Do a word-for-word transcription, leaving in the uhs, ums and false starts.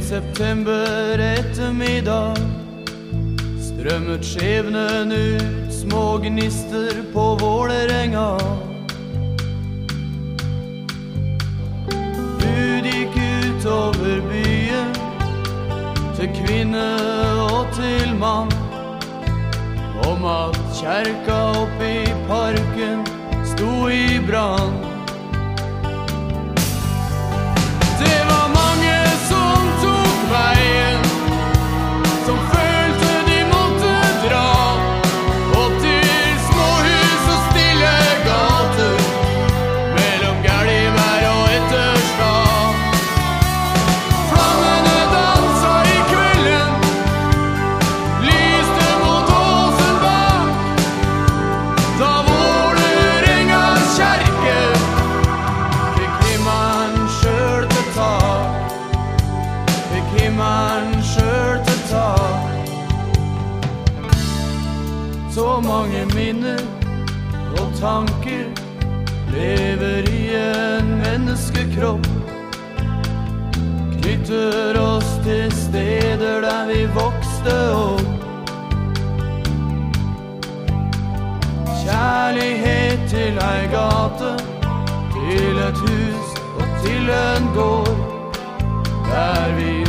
september ettermiddag strømmet skjebnen ut, små gnister på Vålerenga. Bud gikk ut over byen, til kvinne og til mann, om at kjerka oppe i parken sto i brann. Det var mange som tok veien, som følte de måtte dra, opp til småhus og stille gater, mellom Gælivær og Etterstad. Flammene dansa i kvelden, lyste mot åsen bak, da Vålerengas kjerke fikk himmelen sjøl til tak, fikk himmelen sjøl til tak. Så mange minner og tanker lever i en menneskekropp, knytter oss til steder der vi vokste opp. Kjærlighet til ei gate, til et hus og til en gård, der vi